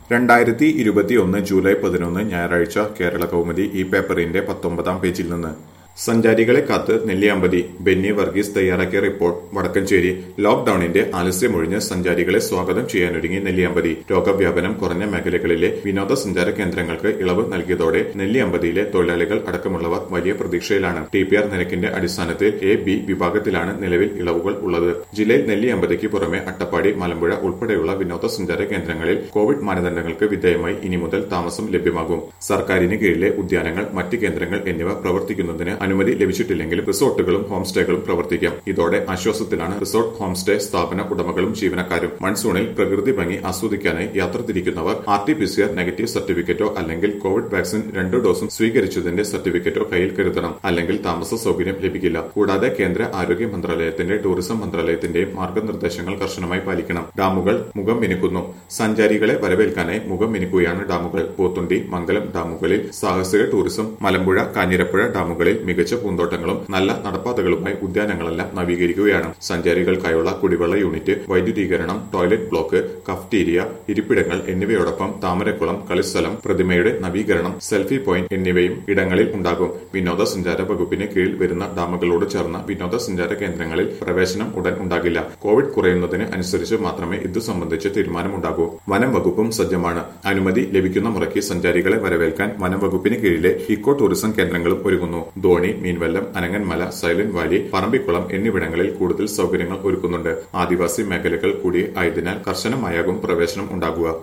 2021 July 11 ഞായറാഴ്ച കേരള കൗമുദി ഈ പേപ്പറിന്റെ 19-ാം പേജിൽ നിന്ന് സഞ്ചാരികളെ കാത്ത് നെല്ലിയാമ്പതി ബെന്നി വർഗീസ് തയ്യാറാക്കിയ റിപ്പോർട്ട് വടക്കഞ്ചേരി ലോക്ഡൌണിന്റെ ആലസ്യമൊഴിഞ്ഞ് സഞ്ചാരികളെ സ്വാഗതം ചെയ്യാനൊരുങ്ങി നെല്ലിയാമ്പതി രോഗവ്യാപനം കുറഞ്ഞ മേഖലകളിലെ വിനോദസഞ്ചാര കേന്ദ്രങ്ങൾക്ക് ഇളവ് നൽകിയതോടെ നെല്ലിയാമ്പതിയിലെ തൊഴിലാളികൾ അടക്കമുള്ളവർ വലിയ പ്രതീക്ഷയിലാണ്. TPR നിരക്കിന്റെ അടിസ്ഥാനത്തിൽ A-B വിഭാഗത്തിലാണ് നിലവിൽ ഇളവുകൾ ഉള്ളത്. ജില്ലയിൽ നെല്ലിയാമ്പതിക്ക് പുറമെ അട്ടപ്പാടി, മലമ്പുഴ ഉൾപ്പെടെയുള്ള വിനോദസഞ്ചാര കേന്ദ്രങ്ങളിൽ കോവിഡ് മാനദണ്ഡങ്ങൾക്ക് വിധേയമായി ഇനി മുതൽ താമസം ലഭ്യമാകും. സർക്കാരിന് കീഴിലെ ഉദ്യാനങ്ങൾ, മറ്റ് കേന്ദ്രങ്ങൾ എന്നിവ പ്രവർത്തിക്കുന്നതിന് അനുമതി ലഭിച്ചിട്ടില്ലെങ്കിലും റിസോർട്ടുകളും ഹോം സ്റ്റേകളും പ്രവർത്തിക്കാം. ഇതോടെ ആശ്വാസത്തിലാണ് റിസോർട്ട്, ഹോം സ്റ്റേ സ്ഥാപന ഉടമകളും ജീവനക്കാരും. മൺസൂണിൽ പ്രകൃതി ഭംഗി ആസ്വദിക്കാനായി യാത്ര തിരിക്കുന്നവർ RT-PCR നെഗറ്റീവ് സർട്ടിഫിക്കറ്റോ അല്ലെങ്കിൽ കോവിഡ് വാക്സിൻ 2 ഡോസും സ്വീകരിച്ചതിന്റെ സർട്ടിഫിക്കറ്റോ കയ്യിൽ കരുതണം. അല്ലെങ്കിൽ താമസ സൗകര്യം ലഭിക്കില്ല. കൂടാതെ കേന്ദ്ര ആരോഗ്യ മന്ത്രാലയത്തിന്റെ, ടൂറിസം മന്ത്രാലയത്തിന്റെയും മാർഗനിർദ്ദേശങ്ങൾ കർശനമായി പാലിക്കണം. ഡാമുകൾ മുഖം മിനുക്കുന്നു. സഞ്ചാരികളെ വരവേൽക്കാനായി മുഖം മിനുക്കുകയാണ് ഡാമുകൾ. പോത്തുണ്ടി, മംഗലം ഡാമുകളിൽ സാഹസിക ടൂറിസം, മലമ്പുഴ, കാഞ്ഞിരപ്പുഴ ഡാമുകളിൽ മികച്ച പൂന്തോട്ടങ്ങളും നല്ല നടപ്പാതകളുമായി ഉദ്യാനങ്ങളെല്ലാം നവീകരിക്കുകയാണ്. സഞ്ചാരികൾക്കായുള്ള കുടിവെള്ള യൂണിറ്റ്, വൈദ്യുതീകരണം, ടോയ്ലറ്റ് ബ്ലോക്ക്, കഫ്റ്റീരിയ, ഇരിപ്പിടങ്ങൾ എന്നിവയോടൊപ്പം താമരക്കുളം, കളിസ്ഥലം, പ്രതിമയുടെ നവീകരണം, സെൽഫി പോയിന്റ് എന്നിവയും ഇടങ്ങളിൽ ഉണ്ടാകും. വിനോദസഞ്ചാര വകുപ്പിന് കീഴിൽ വരുന്ന ഡാമുകളോട് ചേർന്ന വിനോദസഞ്ചാര കേന്ദ്രങ്ങളിൽ പ്രവേശനം ഉടൻ ഉണ്ടാകില്ല. കോവിഡ് കുറയുന്നതിന് അനുസരിച്ച് മാത്രമേ ഇതു സംബന്ധിച്ച് തീരുമാനമുണ്ടാകൂ. വനം വകുപ്പും സജ്ജമാണ്. അനുമതി ലഭിക്കുന്ന മുറയ്ക്ക് സഞ്ചാരികളെ വരവേൽക്കാൻ വനം വകുപ്പിന് കീഴിലെ ഇക്കോ ടൂറിസം കേന്ദ്രങ്ങളും ഒരുങ്ങുന്നു. ധോണി, മീൻവല്ലം, അനങ്ങന്മല, സൈലന്റ് വാലി, പറമ്പിക്കുളം എന്നിവിടങ്ങളിൽ കൂടുതൽ സൗകര്യങ്ങൾ ഒരുക്കുന്നുണ്ട്. ആദിവാസി മേഖലകൾ കൂടി ആയതിനാൽ കർശനമായാകും പ്രവേശനം ഉണ്ടാകുക.